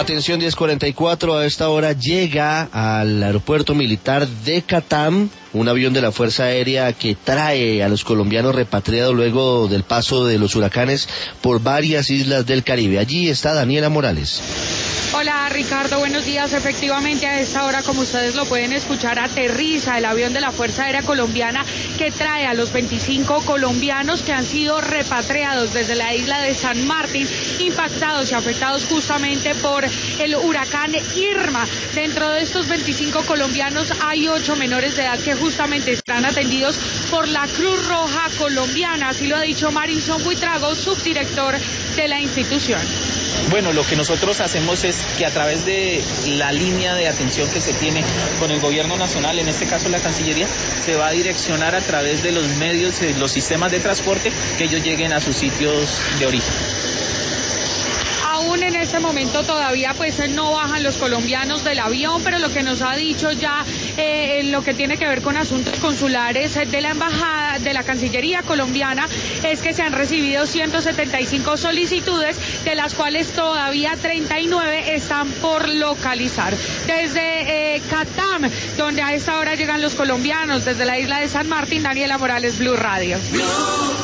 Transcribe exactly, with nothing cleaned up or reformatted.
Atención, diez cuarenta y cuatro, a esta hora llega al aeropuerto militar de Catam un avión de la Fuerza Aérea que trae a los colombianos repatriados luego del paso de los huracanes por varias islas del Caribe. Allí está Daniela Morales. Hola Ricardo, buenos días. Efectivamente, a esta hora, como ustedes lo pueden escuchar, aterriza el avión de la Fuerza Aérea Colombiana que trae a los veinticinco colombianos que han sido repatriados desde la isla de San Martín, impactados y afectados justamente por el huracán Irma. Dentro de estos veinticinco colombianos hay ocho menores de edad que justamente están atendidos por la Cruz Roja Colombiana, así lo ha dicho Marinson Buitrago, subdirector de la institución. Bueno, lo que nosotros hacemos es que a través de la línea de atención que se tiene con el gobierno nacional, en este caso la Cancillería, se va a direccionar a través de los medios, los sistemas de transporte, que ellos lleguen a sus sitios de origen. Aún en este momento todavía pues no bajan los colombianos del avión, pero lo que nos ha dicho ya eh, en lo que tiene que ver con asuntos consulares de la embajada, de la Cancillería colombiana, es que se han recibido ciento setenta y cinco solicitudes, de las cuales todavía treinta y nueve están por localizar. Desde eh, Catam, donde a esta hora llegan los colombianos, desde la isla de San Martín, Daniela Morales, Blue Radio.